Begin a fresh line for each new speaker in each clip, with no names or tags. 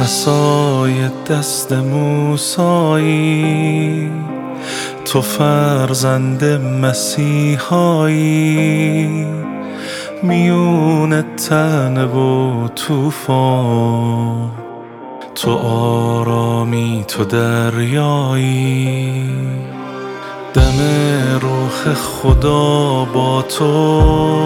عصای دست موسایی، تو فرزند مسیحایی، میون تنه و طوفان تو آرامی، تو دریایی. دم روح خدا با تو،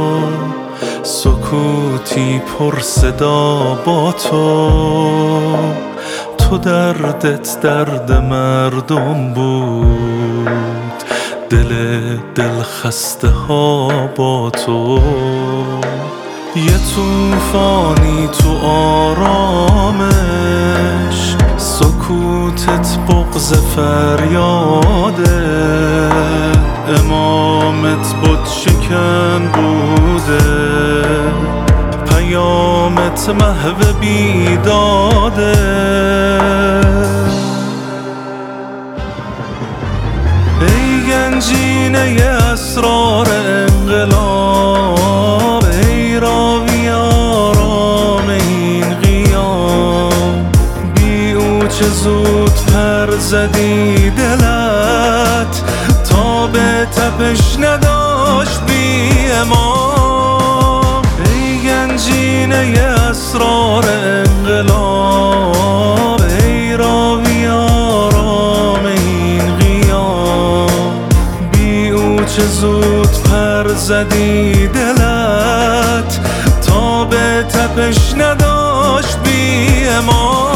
سکوتی پر صدا با تو. تو دردت درد مردم بود، دل خسته ها با تو. یه طوفانی تو آرامش، سکوتت بغض فریاده. امامت بت شکن بوده، پیامت محو بیداده. ای گنجینه اسرار انقلاب، ای راوی آرام این قیام. بی او چه زود پر زدی دلت، تا به تپش نداشت بی امام. ای گنجینه اسرار انقلاب، ای راوی آرام این قیام. بی او چه زود پر زدی دلت، تا به تپش نداشت بی امام.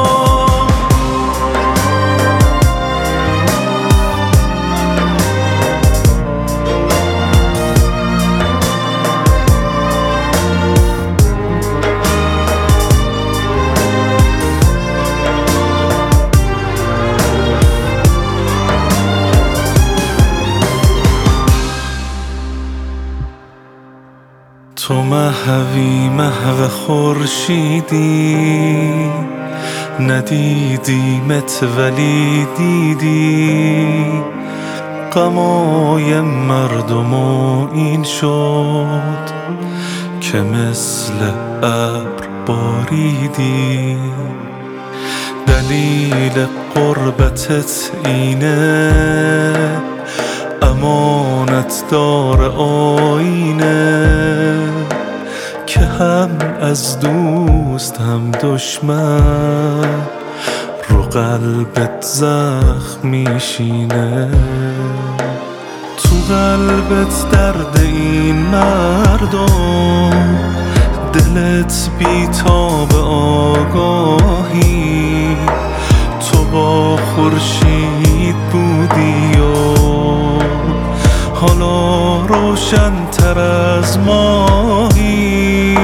تو محوی محو خورشیدی، ندیدیمت ولی دیدی. غمای مردم و این شد که مثل ابر باریدی. دلیل قربتت اینه، امانت دار آینه، که هم از دوست هم دشمن رو قلبت زخم میشینه. تو قلبت درد این مردم، دلت بی‌تاب آگاهی. تو با خورشید بودی و حالا روشن تر از ماهی.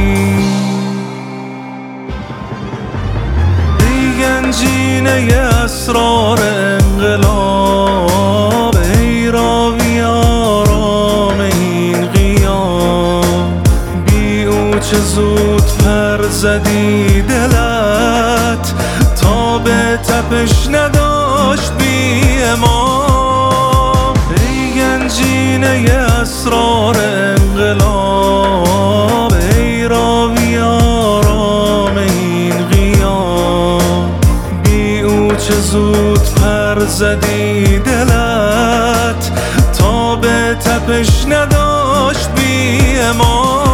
ای گنجینه اسرار انقلاب، ای راوی آرام این قیام. بی او چه زود پر زدی دلت، تا به تپش نداشت بی امام. ای گنجینه اسرار انقلاب، ای راوی آرام این قیام. بی او چه زود پر زدی دلت، تا به تپش نداشت بی امام.